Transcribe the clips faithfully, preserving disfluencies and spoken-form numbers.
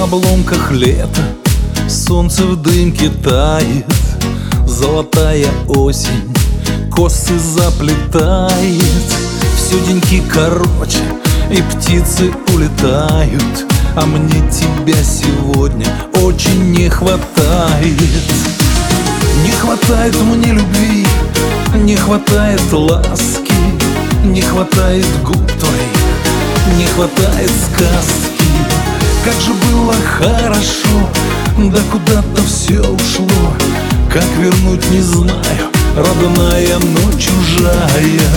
обломках лета солнце в дымке тает, золотая осень косы заплетает. Все деньки короче, и птицы улетают, а мне тебя сегодня очень не хватает. Не хватает мне любви, не хватает ласки, не хватает губ твоих, не хватает сказки. Как же было хорошо, да куда-то все ушло. Как вернуть не знаю, родная, но чужая.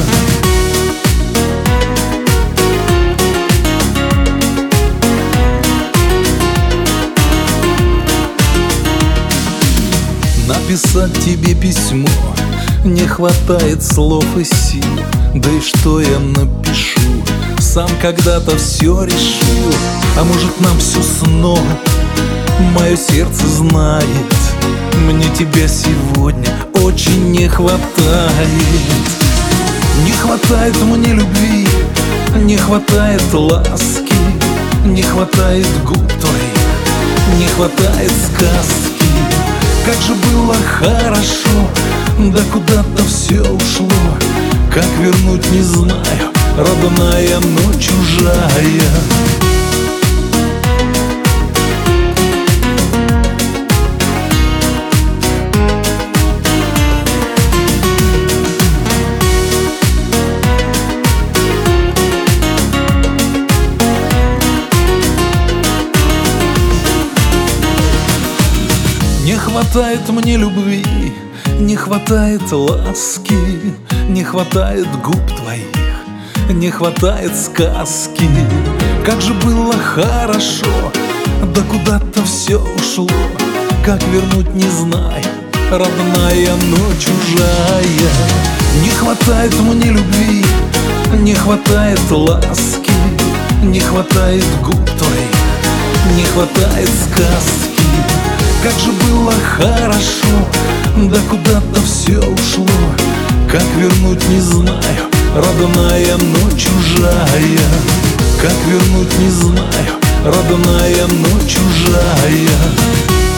Написать тебе письмо не хватает слов и сил. Да и что я напишу? Сам когда-то все решил. А может, нам все снова? Мое сердце знает, мне тебя сегодня очень не хватает. Не хватает мне любви, не хватает ласки, не хватает губ твоих, не хватает сказки. Как же было хорошо, да куда-то все ушло. Как вернуть не знаю, родная, но чужая. Не хватает мне любви, не хватает ласки, не хватает губ твоих, не хватает сказки. Как же было хорошо, да куда-то все ушло. Как вернуть не знаю, родная, но чужая. Не хватает мне любви, не хватает ласки, не хватает губ твоих, не хватает сказки. Как же было хорошо, да куда-то все ушло. Как вернуть не знаю, родная, но чужая. Как вернуть не знаю, родная, но чужая.